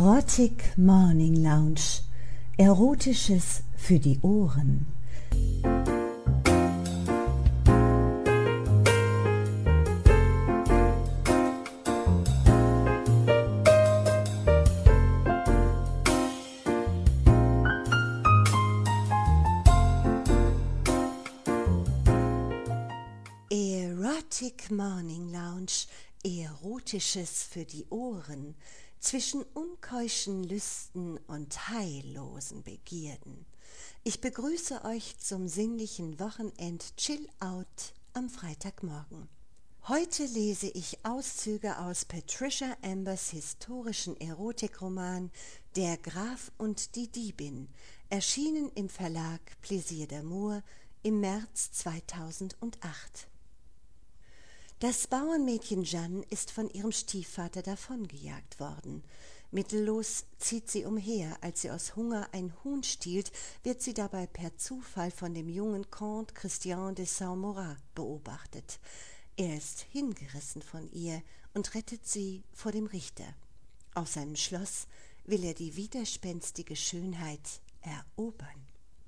Erotic Morning Lounge. Erotisches für die Ohren. Erotic Morning Lounge. Erotisches für die Ohren. Zwischen unkeuschen Lüsten und heillosen Begierden. Ich begrüße euch zum sinnlichen Wochenend-Chill-Out am Freitagmorgen. Heute lese ich Auszüge aus Patricia Ambers historischen Erotikroman »Der Graf und die Diebin«, erschienen im Verlag Plaisir d'Amour im März 2008. Das Bauernmädchen Jeanne ist von ihrem Stiefvater davongejagt worden. Mittellos zieht sie umher. Als sie aus Hunger ein Huhn stiehlt, wird sie dabei per Zufall von dem jungen Comte Christian de Saint-Morat beobachtet. Er ist hingerissen von ihr und rettet sie vor dem Richter. Auf seinem Schloss will er die widerspenstige Schönheit erobern.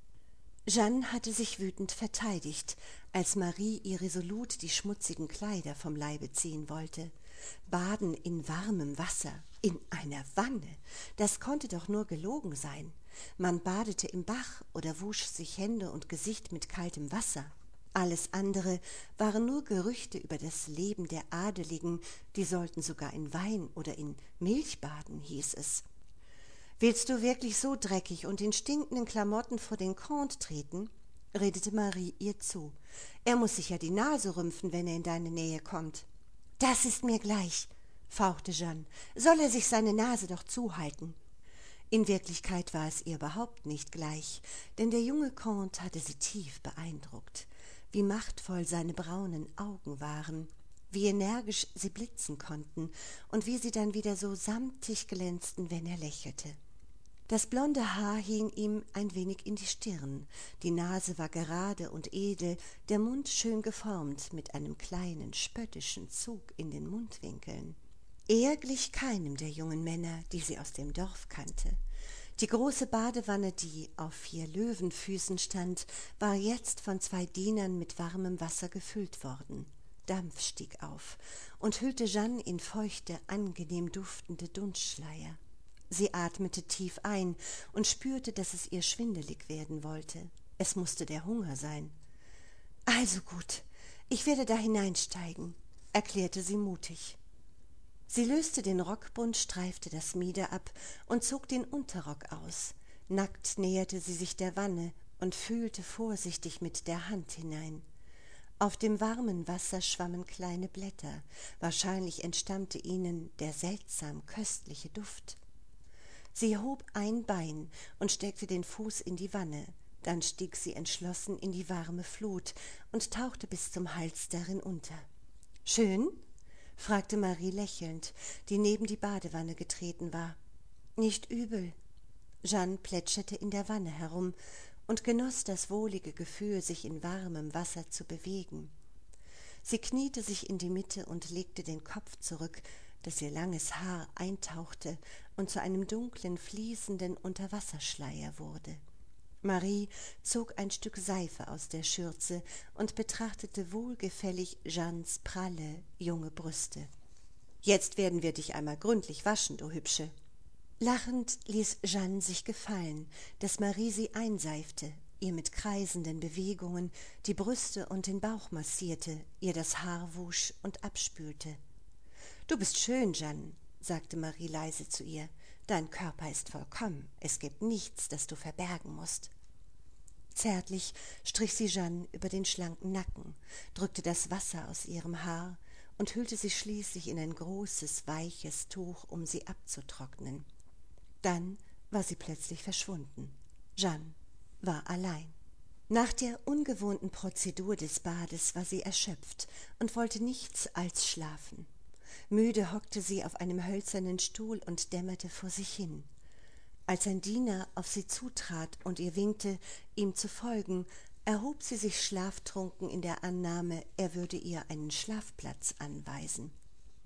Jeanne hatte sich wütend verteidigt, als Marie ihr resolut die schmutzigen Kleider vom Leibe ziehen wollte. Baden in warmem Wasser, in einer Wanne, das konnte doch nur gelogen sein. Man badete im Bach oder wusch sich Hände und Gesicht mit kaltem Wasser. Alles andere waren nur Gerüchte über das Leben der Adeligen, die sollten sogar in Wein oder in Milch baden, hieß es. »Willst du wirklich so dreckig und in stinkenden Klamotten vor den Comte treten?« redete Marie ihr zu. »Er muss sich ja die Nase rümpfen, wenn er in deine Nähe kommt.« »Das ist mir gleich«, fauchte Jeanne. »Soll er sich seine Nase doch zuhalten?« In Wirklichkeit war es ihr überhaupt nicht gleich, denn der junge Comte hatte sie tief beeindruckt. Wie machtvoll seine braunen Augen waren, wie energisch sie blitzen konnten und wie sie dann wieder so samtig glänzten, wenn er lächelte. Das blonde Haar hing ihm ein wenig in die Stirn, die Nase war gerade und edel, der Mund schön geformt mit einem kleinen, spöttischen Zug in den Mundwinkeln. Er glich keinem der jungen Männer, die sie aus dem Dorf kannte. Die große Badewanne, die auf 4 Löwenfüßen stand, war jetzt von 2 Dienern mit warmem Wasser gefüllt worden. Dampf stieg auf und hüllte Jeanne in feuchte, angenehm duftende Dunstschleier. Sie atmete tief ein und spürte, dass es ihr schwindelig werden wollte. Es musste der Hunger sein. »Also gut, ich werde da hineinsteigen«, erklärte sie mutig. Sie löste den Rockbund, streifte das Mieder ab und zog den Unterrock aus. Nackt näherte sie sich der Wanne und fühlte vorsichtig mit der Hand hinein. Auf dem warmen Wasser schwammen kleine Blätter. Wahrscheinlich entstammte ihnen der seltsam köstliche Duft. Sie hob ein Bein und steckte den Fuß in die Wanne. Dann stieg sie entschlossen in die warme Flut und tauchte bis zum Hals darin unter. »Schön?« fragte Marie lächelnd, die neben die Badewanne getreten war. »Nicht übel.« Jeanne plätscherte in der Wanne herum und genoss das wohlige Gefühl, sich in warmem Wasser zu bewegen. Sie kniete sich in die Mitte und legte den Kopf zurück, dass ihr langes Haar eintauchte und zu einem dunklen, fließenden Unterwasserschleier wurde. Marie zog ein Stück Seife aus der Schürze und betrachtete wohlgefällig Jeannes pralle, junge Brüste. »Jetzt werden wir dich einmal gründlich waschen, du Hübsche.« Lachend ließ Jeanne sich gefallen, dass Marie sie einseifte, ihr mit kreisenden Bewegungen die Brüste und den Bauch massierte, ihr das Haar wusch und abspülte. »Du bist schön, Jeanne«, sagte Marie leise zu ihr. »Dein Körper ist vollkommen, es gibt nichts, das du verbergen musst.« Zärtlich strich sie Jeanne über den schlanken Nacken, drückte das Wasser aus ihrem Haar und hüllte sie schließlich in ein großes, weiches Tuch, um sie abzutrocknen. Dann war sie plötzlich verschwunden. Jeanne war allein. Nach der ungewohnten Prozedur des Bades war sie erschöpft und wollte nichts als schlafen. Müde hockte sie auf einem hölzernen Stuhl und dämmerte vor sich hin. Als ein Diener auf sie zutrat und ihr winkte, ihm zu folgen, erhob sie sich schlaftrunken in der Annahme, er würde ihr einen Schlafplatz anweisen.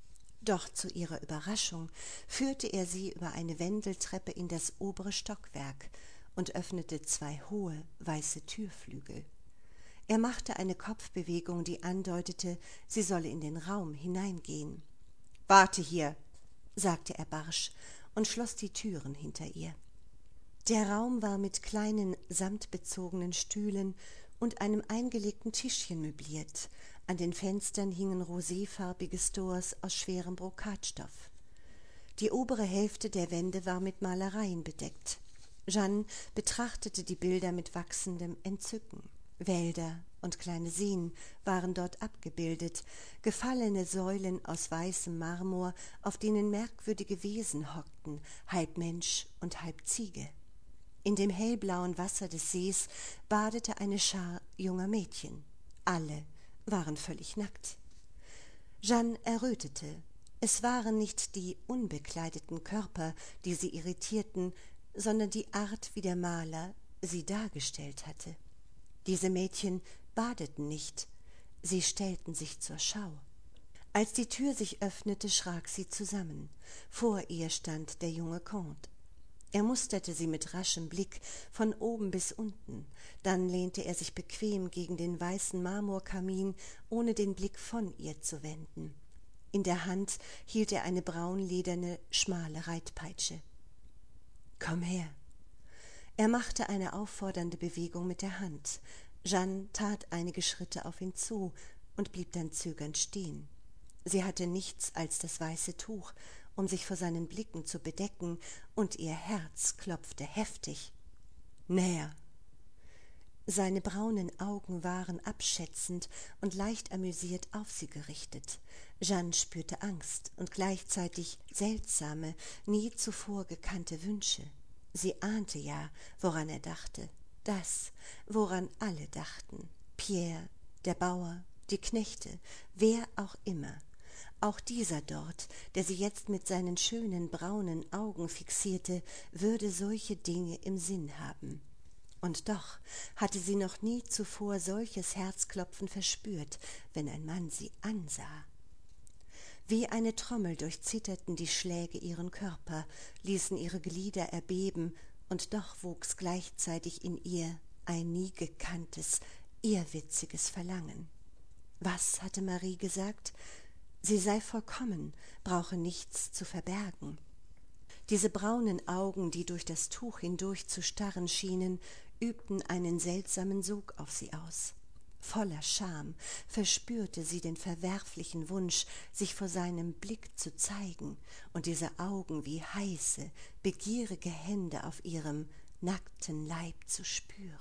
Doch zu ihrer Überraschung führte er sie über eine Wendeltreppe in das obere Stockwerk und öffnete 2 hohe, weiße Türflügel. Er machte eine Kopfbewegung, die andeutete, sie solle in den Raum hineingehen. »Warte hier«, sagte er barsch und schloss die Türen hinter ihr. Der Raum war mit kleinen, samtbezogenen Stühlen und einem eingelegten Tischchen möbliert. An den Fenstern hingen roséfarbige Stores aus schwerem Brokatstoff. Die obere Hälfte der Wände war mit Malereien bedeckt. Jeanne betrachtete die Bilder mit wachsendem Entzücken. Wälder und kleine Seen waren dort abgebildet, gefallene Säulen aus weißem Marmor, auf denen merkwürdige Wesen hockten, halb Mensch und halb Ziege. In dem hellblauen Wasser des Sees badete eine Schar junger Mädchen. Alle waren völlig nackt. Jeanne errötete. Es waren nicht die unbekleideten Körper, die sie irritierten, sondern die Art, wie der Maler sie dargestellt hatte. Diese Mädchen badeten nicht, sie stellten sich zur Schau. Als die Tür sich öffnete, schrak sie zusammen. Vor ihr stand der junge Comte. Er musterte sie mit raschem Blick von oben bis unten, dann lehnte er sich bequem gegen den weißen Marmorkamin, ohne den Blick von ihr zu wenden. In der Hand hielt er eine braunlederne, schmale Reitpeitsche. »Komm her!« Er machte eine auffordernde Bewegung mit der Hand. Jeanne tat einige Schritte auf ihn zu und blieb dann zögernd stehen. Sie hatte nichts als das weiße Tuch, um sich vor seinen Blicken zu bedecken, und ihr Herz klopfte heftig. »Näher!« Seine braunen Augen waren abschätzend und leicht amüsiert auf sie gerichtet. Jeanne spürte Angst und gleichzeitig seltsame, nie zuvor gekannte Wünsche. Sie ahnte ja, woran er dachte, das, woran alle dachten. Pierre, der Bauer, die Knechte, wer auch immer. Auch dieser dort, der sie jetzt mit seinen schönen braunen Augen fixierte, würde solche Dinge im Sinn haben. Und doch hatte sie noch nie zuvor solches Herzklopfen verspürt, wenn ein Mann sie ansah. Wie eine Trommel durchzitterten die Schläge ihren Körper, ließen ihre Glieder erbeben, und doch wuchs gleichzeitig in ihr ein nie gekanntes, irrwitziges Verlangen. Was hatte Marie gesagt? Sie sei vollkommen, brauche nichts zu verbergen. Diese braunen Augen, die durch das Tuch hindurch zu starren schienen, übten einen seltsamen Sog auf sie aus. Voller Scham verspürte sie den verwerflichen Wunsch, sich vor seinem Blick zu zeigen und diese Augen wie heiße, begierige Hände auf ihrem nackten Leib zu spüren.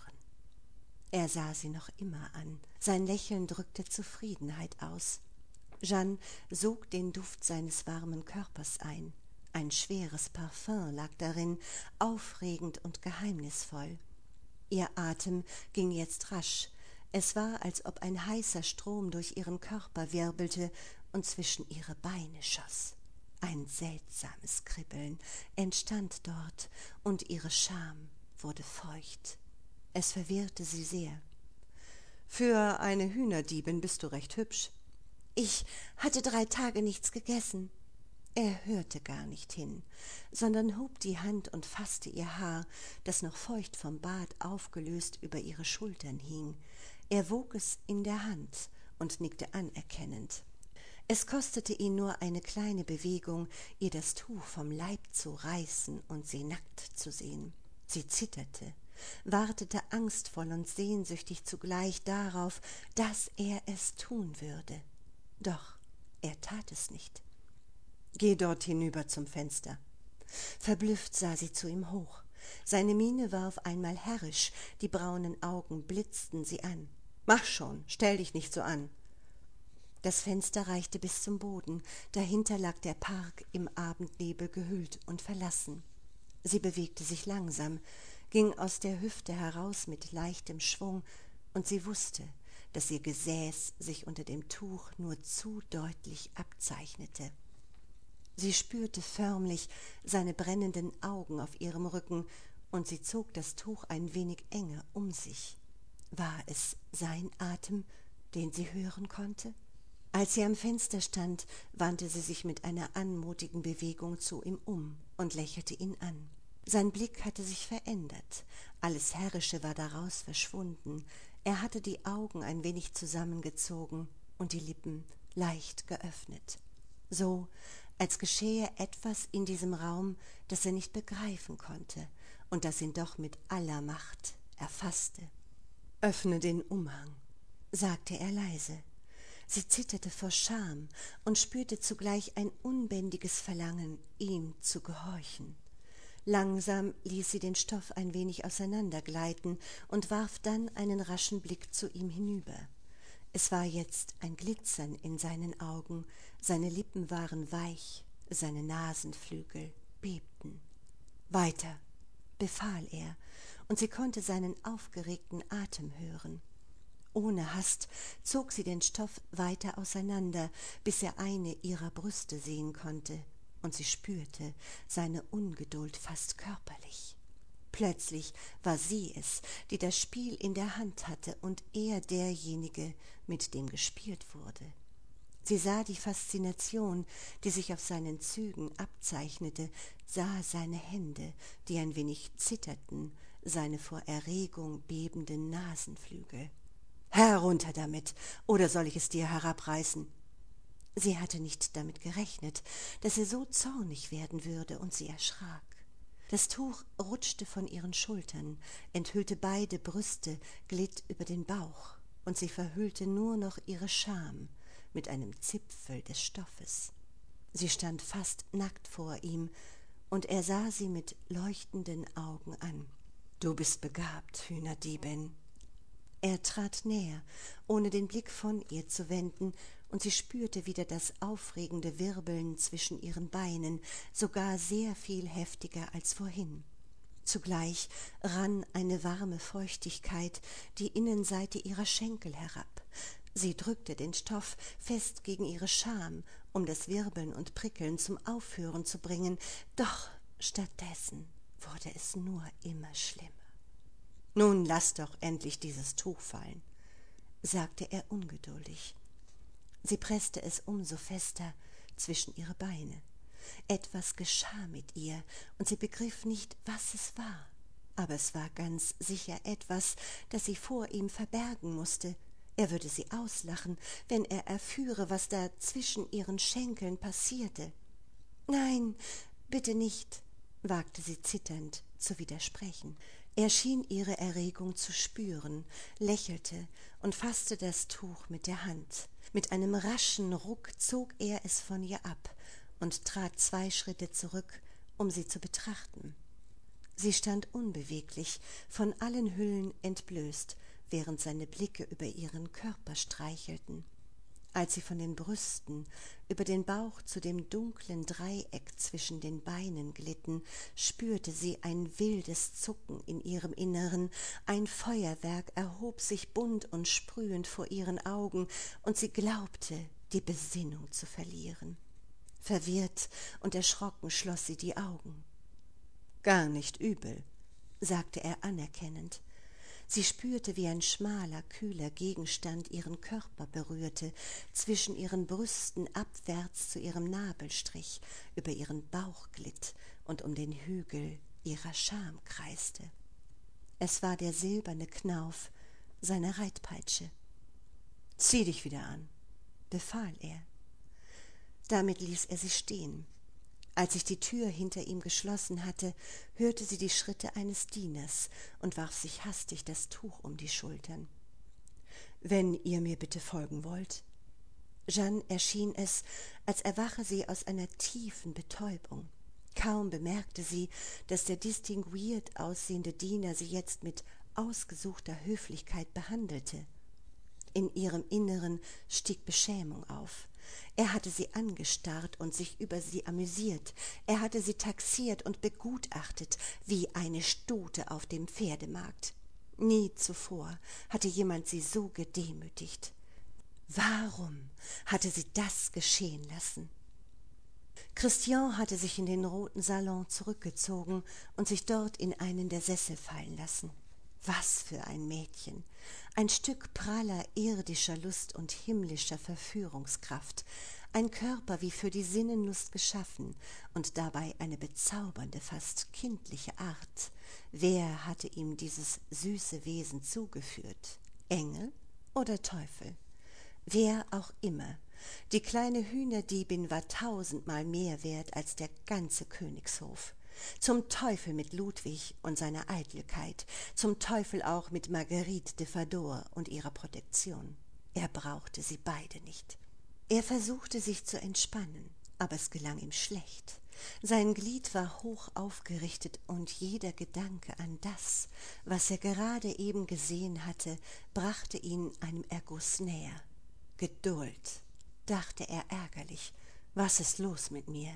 Er sah sie noch immer an. Sein Lächeln drückte Zufriedenheit aus. Jeanne sog den Duft seines warmen Körpers ein. Ein schweres Parfüm lag darin, aufregend und geheimnisvoll. Ihr Atem ging jetzt rasch. Es war, als ob ein heißer Strom durch ihren Körper wirbelte und zwischen ihre Beine schoss. Ein seltsames Kribbeln entstand dort, und ihre Scham wurde feucht. Es verwirrte sie sehr. »Für eine Hühnerdiebin bist du recht hübsch.« »Ich hatte 3 Tage nichts gegessen.« Er hörte gar nicht hin, sondern hob die Hand und fasste ihr Haar, das noch feucht vom Bad aufgelöst über ihre Schultern hing. Er wog es in der Hand und nickte anerkennend. Es kostete ihn nur eine kleine Bewegung, ihr das Tuch vom Leib zu reißen und sie nackt zu sehen. Sie zitterte, wartete angstvoll und sehnsüchtig zugleich darauf, dass er es tun würde. Doch er tat es nicht. »Geh dort hinüber zum Fenster.« Verblüfft sah sie zu ihm hoch. Seine Miene war auf einmal herrisch, die braunen Augen blitzten sie an. »Mach schon, stell dich nicht so an.« Das Fenster reichte bis zum Boden, dahinter lag der Park im Abendnebel gehüllt und verlassen. Sie bewegte sich langsam, ging aus der Hüfte heraus mit leichtem Schwung, und sie wusste, dass ihr Gesäß sich unter dem Tuch nur zu deutlich abzeichnete. Sie spürte förmlich seine brennenden Augen auf ihrem Rücken, und sie zog das Tuch ein wenig enger um sich. War es sein Atem, den sie hören konnte? Als sie am Fenster stand, wandte sie sich mit einer anmutigen Bewegung zu ihm um und lächelte ihn an. Sein Blick hatte sich verändert, alles Herrische war daraus verschwunden, er hatte die Augen ein wenig zusammengezogen und die Lippen leicht geöffnet. So, als geschehe etwas in diesem Raum, das er nicht begreifen konnte und das ihn doch mit aller Macht erfasste. »Öffne den Umhang«, sagte er leise. Sie zitterte vor Scham und spürte zugleich ein unbändiges Verlangen, ihm zu gehorchen. Langsam ließ sie den Stoff ein wenig auseinandergleiten und warf dann einen raschen Blick zu ihm hinüber. Es war jetzt ein Glitzern in seinen Augen, seine Lippen waren weich, seine Nasenflügel bebten. »Weiter«, befahl er, und sie konnte seinen aufgeregten Atem hören. Ohne Hast zog sie den Stoff weiter auseinander, bis er eine ihrer Brüste sehen konnte, und sie spürte seine Ungeduld fast körperlich. Plötzlich war sie es, die das Spiel in der Hand hatte und er derjenige, mit dem gespielt wurde. Sie sah die Faszination, die sich auf seinen Zügen abzeichnete, sah seine Hände, die ein wenig zitterten, seine vor Erregung bebenden Nasenflügel. »Herunter damit, oder soll ich es dir herabreißen?« Sie hatte nicht damit gerechnet, dass er so zornig werden würde, und sie erschrak. Das Tuch rutschte von ihren Schultern, enthüllte beide Brüste, glitt über den Bauch, und sie verhüllte nur noch ihre Scham mit einem Zipfel des Stoffes. Sie stand fast nackt vor ihm, und er sah sie mit leuchtenden Augen an. »Du bist begabt, Hühnerdiebin.« Er trat näher, ohne den Blick von ihr zu wenden, und sie spürte wieder das aufregende Wirbeln zwischen ihren Beinen, sogar sehr viel heftiger als vorhin. Zugleich rann eine warme Feuchtigkeit die Innenseite ihrer Schenkel herab. Sie drückte den Stoff fest gegen ihre Scham, um das Wirbeln und Prickeln zum Aufhören zu bringen, doch stattdessen wurde es nur immer schlimmer. »Nun lass doch endlich dieses Tuch fallen«, sagte er ungeduldig. Sie presste es umso fester zwischen ihre Beine. Etwas geschah mit ihr, und sie begriff nicht, was es war. Aber es war ganz sicher etwas, das sie vor ihm verbergen musste. Er würde sie auslachen, wenn er erführe, was da zwischen ihren Schenkeln passierte. »Nein, bitte nicht«, wagte sie zitternd zu widersprechen. Er schien ihre Erregung zu spüren, lächelte und fasste das Tuch mit der Hand. Mit einem raschen Ruck zog er es von ihr ab und trat 2 Schritte zurück, um sie zu betrachten. Sie stand unbeweglich, von allen Hüllen entblößt, während seine Blicke über ihren Körper streichelten. Als sie von den Brüsten über den Bauch zu dem dunklen Dreieck zwischen den Beinen glitten, spürte sie ein wildes Zucken in ihrem Inneren, ein Feuerwerk erhob sich bunt und sprühend vor ihren Augen, und sie glaubte, die Besinnung zu verlieren. Verwirrt und erschrocken schloss sie die Augen. »Gar nicht übel«, sagte er anerkennend. Sie spürte, wie ein schmaler, kühler Gegenstand ihren Körper berührte, zwischen ihren Brüsten abwärts zu ihrem Nabelstrich, über ihren Bauch glitt und um den Hügel ihrer Scham kreiste. Es war der silberne Knauf seiner Reitpeitsche. »Zieh dich wieder an«, befahl er. Damit ließ er sie stehen. Als sich die Tür hinter ihm geschlossen hatte, hörte sie die Schritte eines Dieners und warf sich hastig das Tuch um die Schultern. »Wenn ihr mir bitte folgen wollt.« Jeanne erschien es, als erwache sie aus einer tiefen Betäubung. Kaum bemerkte sie, dass der distinguiert aussehende Diener sie jetzt mit ausgesuchter Höflichkeit behandelte. In ihrem Inneren stieg Beschämung auf. Er hatte sie angestarrt und sich über sie amüsiert. Er hatte sie taxiert und begutachtet wie eine Stute auf dem Pferdemarkt. Nie zuvor hatte jemand sie so gedemütigt. Warum hatte sie das geschehen lassen? Christian hatte sich in den roten Salon zurückgezogen und sich dort in einen der Sessel fallen lassen. Was für ein Mädchen! Ein Stück praller irdischer Lust und himmlischer Verführungskraft, ein Körper wie für die Sinnenlust geschaffen und dabei eine bezaubernde, fast kindliche Art. Wer hatte ihm dieses süße Wesen zugeführt? Engel oder Teufel? Wer auch immer. Die kleine Hühnerdiebin war 1000-mal mehr wert als der ganze Königshof. Zum Teufel mit Ludwig und seiner Eitelkeit, zum Teufel auch mit Marguerite de Fador und ihrer Protektion. Er brauchte sie beide nicht. Er versuchte sich zu entspannen, aber es gelang ihm schlecht. Sein Glied war hoch aufgerichtet und jeder Gedanke an das, was er gerade eben gesehen hatte, brachte ihn einem Erguss näher. Geduld, dachte er ärgerlich, was ist los mit mir?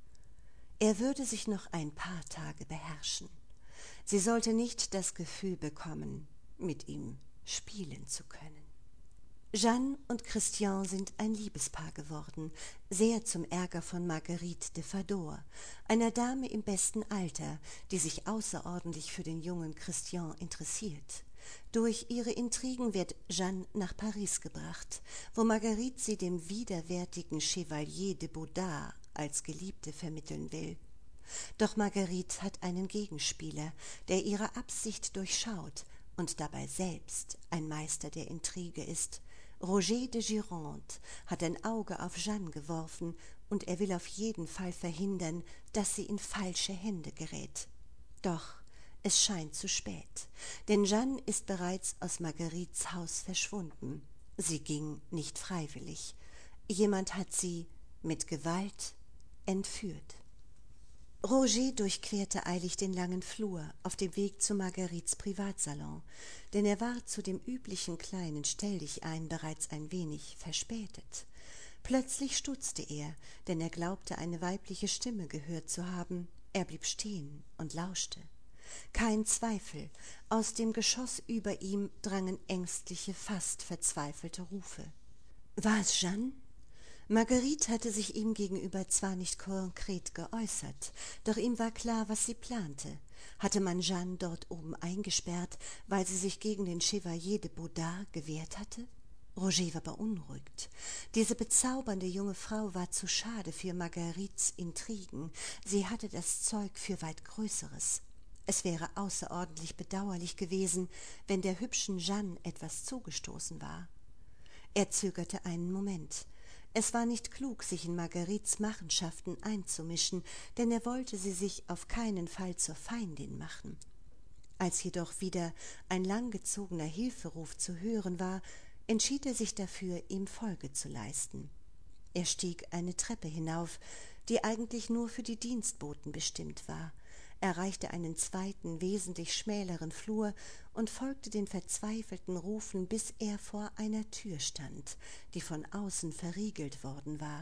Er würde sich noch ein paar Tage beherrschen. Sie sollte nicht das Gefühl bekommen, mit ihm spielen zu können. Jeanne und Christian sind ein Liebespaar geworden, sehr zum Ärger von Marguerite de Fador, einer Dame im besten Alter, die sich außerordentlich für den jungen Christian interessiert. Durch ihre Intrigen wird Jeanne nach Paris gebracht, wo Marguerite sie dem widerwärtigen Chevalier de Baudard als Geliebte vermitteln will. Doch Marguerite hat einen Gegenspieler, der ihre Absicht durchschaut und dabei selbst ein Meister der Intrige ist. Roger de Gironde hat ein Auge auf Jeanne geworfen und er will auf jeden Fall verhindern, dass sie in falsche Hände gerät. Doch es scheint zu spät, denn Jeanne ist bereits aus Marguerites Haus verschwunden. Sie ging nicht freiwillig. Jemand hat sie mit Gewalt entführt. Roger durchquerte eilig den langen Flur auf dem Weg zu Marguerites Privatsalon, denn er war zu dem üblichen kleinen Stelldichein bereits ein wenig verspätet. Plötzlich stutzte er, denn er glaubte, eine weibliche Stimme gehört zu haben. Er blieb stehen und lauschte. Kein Zweifel, aus dem Geschoss über ihm drangen ängstliche, fast verzweifelte Rufe. War es Jeanne? Marguerite hatte sich ihm gegenüber zwar nicht konkret geäußert, doch ihm war klar, was sie plante. Hatte man Jeanne dort oben eingesperrt, weil sie sich gegen den Chevalier de Baudard gewehrt hatte? Roger war beunruhigt. Diese bezaubernde junge Frau war zu schade für Marguerites Intrigen. Sie hatte das Zeug für weit Größeres. Es wäre außerordentlich bedauerlich gewesen, wenn der hübschen Jeanne etwas zugestoßen war. Er zögerte einen Moment. Es war nicht klug, sich in Marguerites Machenschaften einzumischen, denn er wollte sie sich auf keinen Fall zur Feindin machen. Als jedoch wieder ein langgezogener Hilferuf zu hören war, entschied er sich dafür, ihm Folge zu leisten. Er stieg eine Treppe hinauf, die eigentlich nur für die Dienstboten bestimmt war, erreichte einen zweiten, wesentlich schmäleren Flur und folgte den verzweifelten Rufen, bis er vor einer Tür stand, die von außen verriegelt worden war.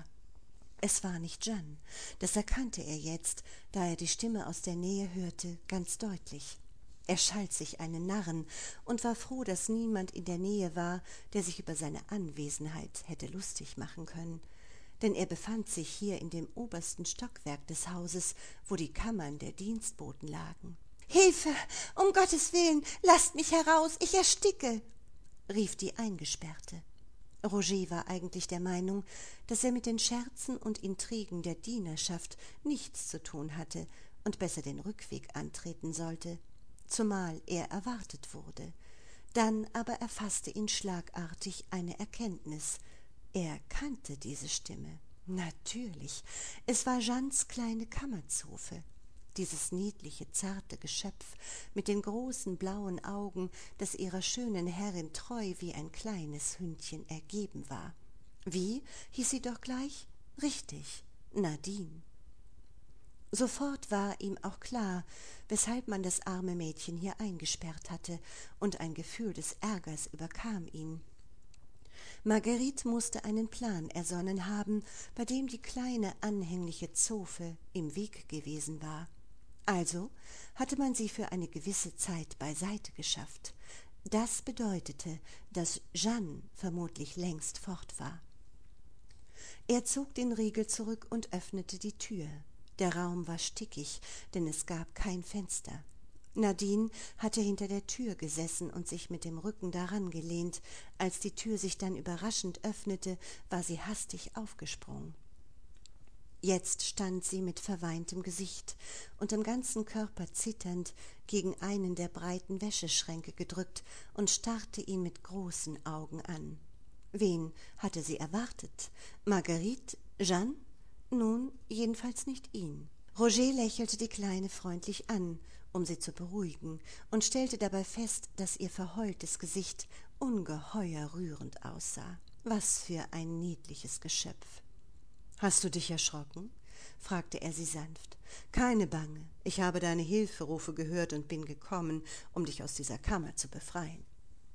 Es war nicht Jeanne, das erkannte er jetzt, da er die Stimme aus der Nähe hörte, ganz deutlich. Er schalt sich einen Narren und war froh, dass niemand in der Nähe war, der sich über seine Anwesenheit hätte lustig machen können. Denn er befand sich hier in dem obersten Stockwerk des Hauses, wo die Kammern der Dienstboten lagen. »Hilfe! Um Gottes Willen! Lasst mich heraus! Ich ersticke!« rief die Eingesperrte. Roger war eigentlich der Meinung, dass er mit den Scherzen und Intrigen der Dienerschaft nichts zu tun hatte und besser den Rückweg antreten sollte, zumal er erwartet wurde. Dann aber erfasste ihn schlagartig eine Erkenntnis. Er kannte diese Stimme. Natürlich, es war Jeannes kleine Kammerzofe, dieses niedliche, zarte Geschöpf mit den großen blauen Augen, das ihrer schönen Herrin treu wie ein kleines Hündchen ergeben war. Wie hieß sie doch gleich? Richtig, Nadine. Sofort war ihm auch klar, weshalb man das arme Mädchen hier eingesperrt hatte, und ein Gefühl des Ärgers überkam ihn. Marguerite musste einen Plan ersonnen haben, bei dem die kleine anhängliche Zofe im Weg gewesen war. Also hatte man sie für eine gewisse Zeit beiseite geschafft. Das bedeutete, dass Jeanne vermutlich längst fort war. Er zog den Riegel zurück und öffnete die Tür. Der Raum war stickig, denn es gab kein Fenster. Nadine hatte hinter der Tür gesessen und sich mit dem Rücken daran gelehnt. Als die Tür sich dann überraschend öffnete, war sie hastig aufgesprungen. Jetzt stand sie mit verweintem Gesicht und am ganzen Körper zitternd gegen einen der breiten Wäscheschränke gedrückt und starrte ihn mit großen Augen an. Wen hatte sie erwartet? Marguerite? Jeanne? Nun, jedenfalls nicht ihn. Roger lächelte die Kleine freundlich an, um sie zu beruhigen, und stellte dabei fest, dass ihr verheultes Gesicht ungeheuer rührend aussah. Was für ein niedliches Geschöpf! »Hast du dich erschrocken?« fragte er sie sanft. »Keine Bange, ich habe deine Hilferufe gehört und bin gekommen, um dich aus dieser Kammer zu befreien.«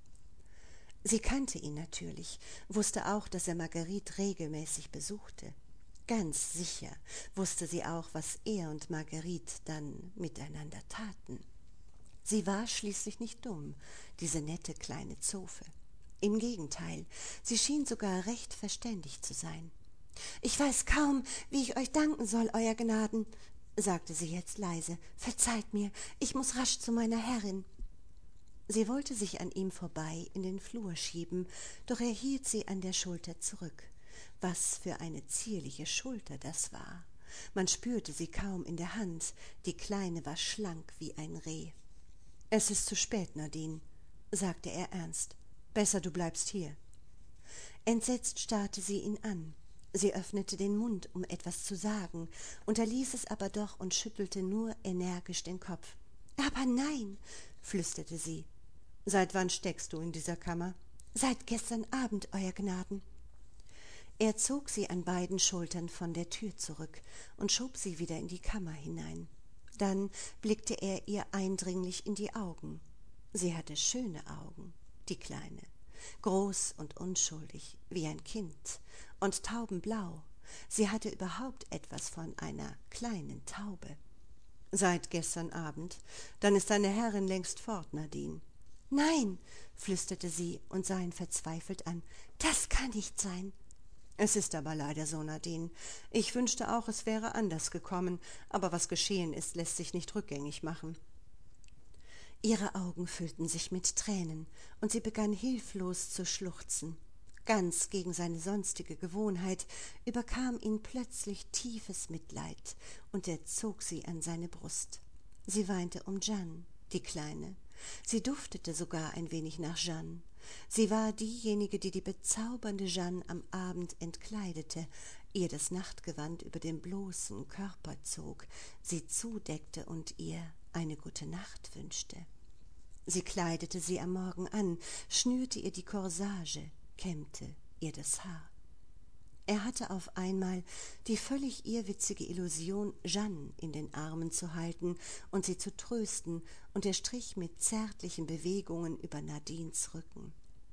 Sie kannte ihn natürlich, wusste auch, dass er Marguerite regelmäßig besuchte. Ganz sicher wusste sie auch, was er und Marguerite dann miteinander taten. Sie war schließlich nicht dumm, diese nette kleine Zofe. Im Gegenteil, sie schien sogar recht verständig zu sein. »Ich weiß kaum, wie ich euch danken soll, Euer Gnaden«, sagte sie jetzt leise. »Verzeiht mir, ich muß rasch zu meiner Herrin.« Sie wollte sich an ihm vorbei in den Flur schieben, doch er hielt sie an der Schulter zurück. Was für eine zierliche Schulter das war! Man spürte sie kaum in der Hand, die Kleine war schlank wie ein Reh. »Es ist zu spät, Nadine«, sagte er ernst. »Besser, du bleibst hier.« Entsetzt starrte sie ihn an. Sie öffnete den Mund, um etwas zu sagen, unterließ es aber doch und schüttelte nur energisch den Kopf. »Aber nein«, flüsterte sie. »Seit wann steckst du in dieser Kammer?« »Seit gestern Abend, Euer Gnaden.« Er zog sie an beiden Schultern von der Tür zurück und schob sie wieder in die Kammer hinein. Dann blickte er ihr eindringlich in die Augen. Sie hatte schöne Augen, die Kleine, groß und unschuldig, wie ein Kind, und taubenblau. Sie hatte überhaupt etwas von einer kleinen Taube. »Seit gestern Abend? Dann ist deine Herrin längst fort, Nadine.« »Nein«, flüsterte sie und sah ihn verzweifelt an, »das kann nicht sein.« »Es ist aber leider so, Nadine. Ich wünschte auch, es wäre anders gekommen, aber was geschehen ist, lässt sich nicht rückgängig machen.« Ihre Augen füllten sich mit Tränen, und sie begann hilflos zu schluchzen. Ganz gegen seine sonstige Gewohnheit überkam ihn plötzlich tiefes Mitleid, und er zog sie an seine Brust. Sie weinte um Jeanne, die Kleine. Sie duftete sogar ein wenig nach Jeanne. Sie war diejenige, die bezaubernde Jeanne am Abend entkleidete, ihr das Nachtgewand über den bloßen Körper zog, sie zudeckte und ihr eine gute Nacht wünschte. Sie kleidete sie am Morgen an, schnürte ihr die Corsage, kämmte ihr das Haar. Er hatte auf einmal die völlig irrwitzige Illusion, Jeanne in den Armen zu halten und sie zu trösten, und er strich mit zärtlichen Bewegungen über Nadines Rücken.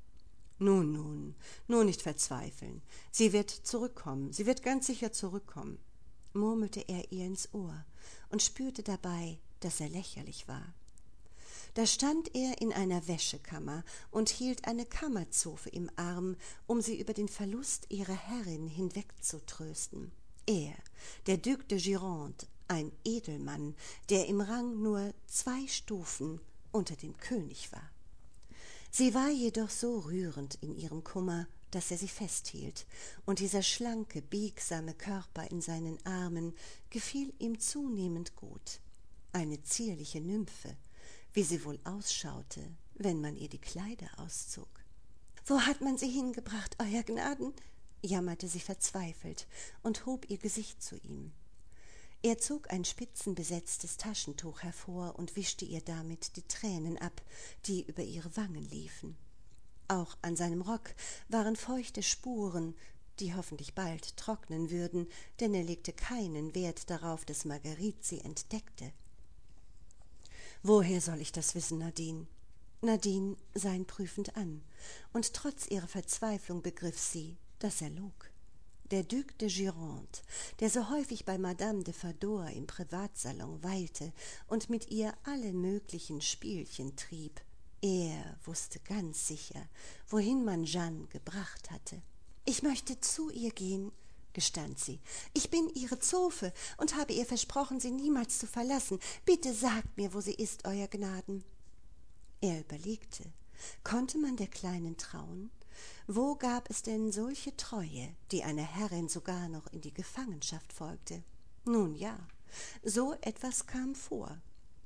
Nun, nur nicht verzweifeln. Sie wird zurückkommen, sie wird ganz sicher zurückkommen«, murmelte er ihr ins Ohr und spürte dabei, dass er lächerlich war. Da stand er in einer Wäschekammer und hielt eine Kammerzofe im Arm, um sie über den Verlust ihrer Herrin hinwegzutrösten. Er, der Duc de Gironde, ein Edelmann, der im Rang nur 2 Stufen unter dem König war. Sie war jedoch so rührend in ihrem Kummer, dass er sie festhielt, und dieser schlanke, biegsame Körper in seinen Armen gefiel ihm zunehmend gut. Eine zierliche Nymphe, wie sie wohl ausschaute, wenn man ihr die Kleider auszog. »Wo hat man sie hingebracht, Euer Gnaden?«, jammerte sie verzweifelt und hob ihr Gesicht zu ihm. Er zog ein spitzenbesetztes Taschentuch hervor und wischte ihr damit die Tränen ab, die über ihre Wangen liefen. Auch an seinem Rock waren feuchte Spuren, die hoffentlich bald trocknen würden, denn er legte keinen Wert darauf, dass Marguerite sie entdeckte. »Woher soll ich das wissen, Nadine?« Nadine sah ihn prüfend an, und trotz ihrer Verzweiflung begriff sie, dass er log. Der Duc de Gironde, der so häufig bei Madame de Fador im Privatsalon weilte und mit ihr alle möglichen Spielchen trieb, er wusste ganz sicher, wohin man Jeanne gebracht hatte. »Ich möchte zu ihr gehen«, gestand sie. »Ich bin Ihre Zofe und habe ihr versprochen, Sie niemals zu verlassen. Bitte sagt mir, wo sie ist, Euer Gnaden.« Er überlegte. Konnte man der Kleinen trauen? Wo gab es denn solche Treue, die einer Herrin sogar noch in die Gefangenschaft folgte? Nun ja, so etwas kam vor.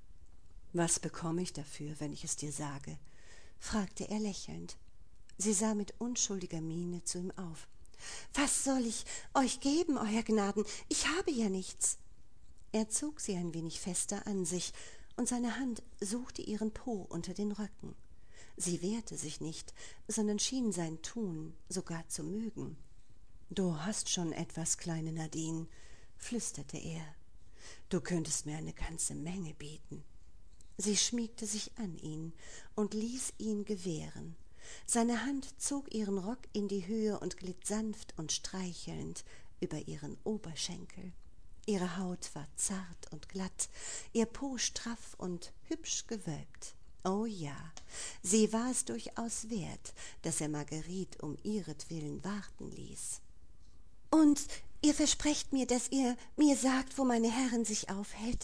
»Was bekomme ich dafür, wenn ich es dir sage?« fragte er lächelnd. Sie sah mit unschuldiger Miene zu ihm auf. »Was soll ich euch geben, Euer Gnaden? Ich habe ja nichts.« Er zog sie ein wenig fester an sich, und seine Hand suchte ihren Po unter den Röcken. Sie wehrte sich nicht, sondern schien sein Tun sogar zu mögen. »Du hast schon etwas, kleine Nadine«, flüsterte er. »Du könntest mir eine ganze Menge bieten.« Sie schmiegte sich an ihn und ließ ihn gewähren. Seine Hand zog ihren Rock in die Höhe und glitt sanft und streichelnd über ihren Oberschenkel. Ihre Haut war zart und glatt, ihr Po straff und hübsch gewölbt. Oh ja, sie war es durchaus wert, dass er Marguerite um ihretwillen warten ließ. »Und ihr versprecht mir, dass ihr mir sagt, wo meine Herrin sich aufhält?«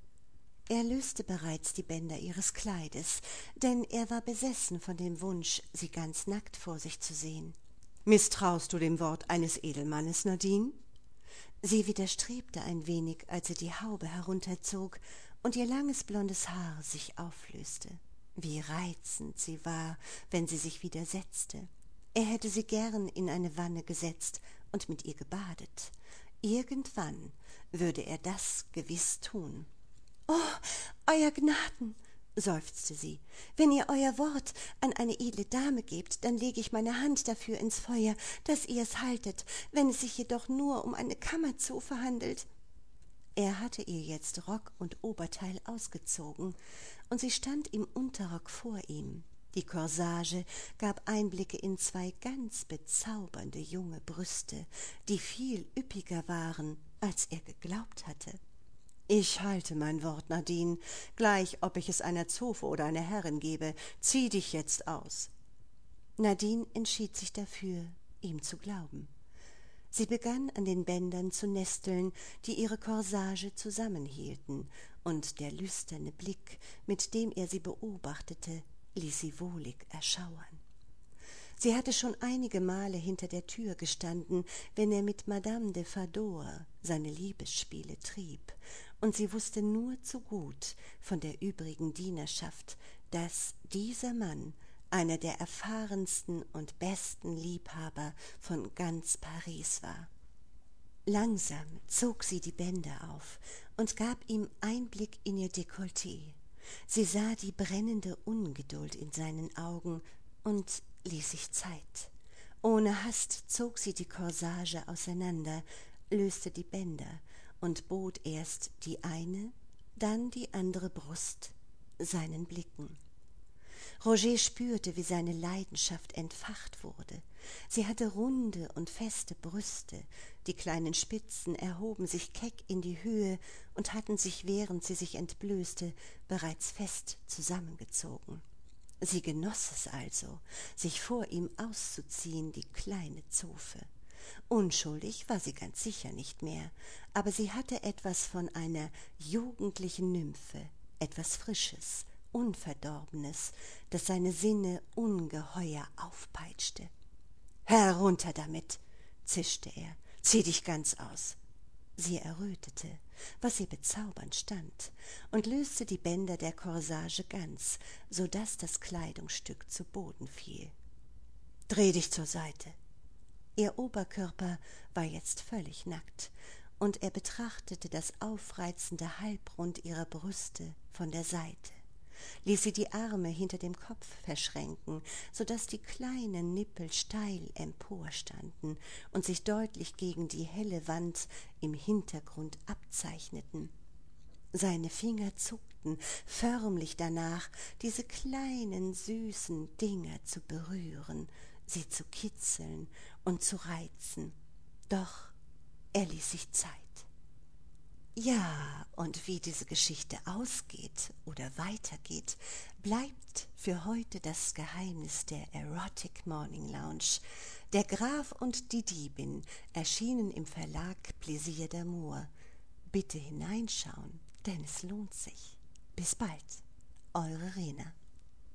Er löste bereits die Bänder ihres Kleides, denn er war besessen von dem Wunsch, sie ganz nackt vor sich zu sehen. »Misstraust du dem Wort eines Edelmannes, Nadine?« Sie widerstrebte ein wenig, als er die Haube herunterzog und ihr langes blondes Haar sich auflöste. Wie reizend sie war, wenn sie sich wieder setzte. Er hätte sie gern in eine Wanne gesetzt und mit ihr gebadet. Irgendwann würde er das gewiss tun. »Oh, Euer Gnaden«, seufzte sie, »wenn ihr euer Wort an eine edle Dame gebt, dann lege ich meine Hand dafür ins Feuer, dass ihr es haltet, wenn es sich jedoch nur um eine Kammerzofe handelt.« Er hatte ihr jetzt Rock und Oberteil ausgezogen, und sie stand im Unterrock vor ihm. Die Corsage gab Einblicke in 2 ganz bezaubernde junge Brüste, die viel üppiger waren, als er geglaubt hatte. »Ich halte mein Wort, Nadine, gleich ob ich es einer Zofe oder einer Herrin gebe. Zieh dich jetzt aus.« Nadine entschied sich dafür, ihm zu glauben. Sie begann an den Bändern zu nesteln, die ihre Corsage zusammenhielten, und der lüsterne Blick, mit dem er sie beobachtete, ließ sie wohlig erschauern. Sie hatte schon einige Male hinter der Tür gestanden, wenn er mit Madame de Fador seine Liebesspiele trieb, und sie wusste nur zu gut von der übrigen Dienerschaft, dass dieser Mann einer der erfahrensten und besten Liebhaber von ganz Paris war. Langsam zog sie die Bänder auf und gab ihm Einblick in ihr Dekolleté. Sie sah die brennende Ungeduld in seinen Augen und ließ sich Zeit. Ohne Hast zog sie die Corsage auseinander, löste die Bänder und bot erst die eine, dann die andere Brust seinen Blicken. Roger spürte, wie seine Leidenschaft entfacht wurde. Sie hatte runde und feste Brüste, die kleinen Spitzen erhoben sich keck in die Höhe und hatten sich, während sie sich entblößte, bereits fest zusammengezogen. Sie genoss es also, sich vor ihm auszuziehen, die kleine Zofe. Unschuldig war sie ganz sicher nicht mehr, aber sie hatte etwas von einer jugendlichen Nymphe, etwas Frisches, Unverdorbenes, das seine Sinne ungeheuer aufpeitschte. »Herunter damit«, zischte er, »zieh dich ganz aus.« Sie errötete, was ihr bezaubernd stand, und löste die Bänder der Corsage ganz, so daß das Kleidungsstück zu Boden fiel. »Dreh dich zur Seite.« Ihr Oberkörper war jetzt völlig nackt, und er betrachtete das aufreizende Halbrund ihrer Brüste von der Seite, ließ sie die Arme hinter dem Kopf verschränken, so daß die kleinen Nippel steil emporstanden und sich deutlich gegen die helle Wand im Hintergrund abzeichneten. Seine Finger zuckten förmlich danach, diese kleinen süßen Dinger zu berühren, sie zu kitzeln und zu reizen. Doch er ließ sich Zeit. Ja, und wie diese Geschichte ausgeht oder weitergeht, bleibt für heute das Geheimnis der Erotic Morning Lounge, Der Graf und die Diebin erschienen im Verlag Plaisir d'Amour. Bitte hineinschauen, denn es lohnt sich. Bis bald, eure Rena.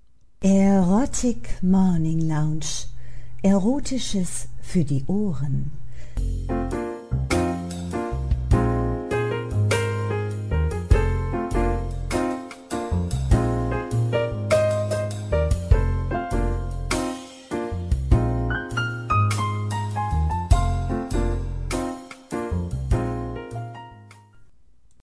Erotic Morning Lounge. Erotisches für die Ohren.